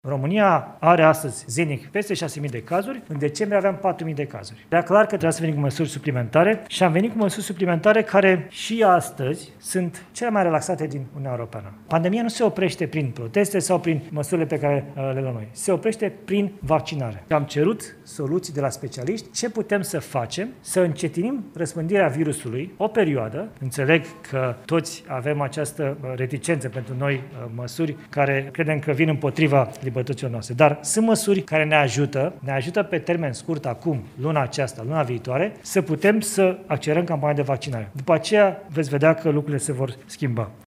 România are astăzi zilnic peste 6.000 de cazuri, în decembrie aveam 4.000 de cazuri. Era clar că trebuia să venim cu măsuri suplimentare și am venit cu măsuri suplimentare care și astăzi sunt cele mai relaxate din Uniunea Europeană. Pandemia nu se oprește prin proteste sau prin măsurile pe care le luăm noi. Se oprește prin vaccinare. Am cerut soluții de la specialiști ce putem să facem să încetinim răspândirea virusului o perioadă. Înțeleg că toți avem această reticență pentru noi măsuri care credem că vin împotriva libertăților noastre. Dar sunt măsuri care ne ajută pe termen scurt acum, luna aceasta, luna viitoare, să putem să accelerăm campania de vaccinare. După aceea veți vedea că lucrurile se vor schimba.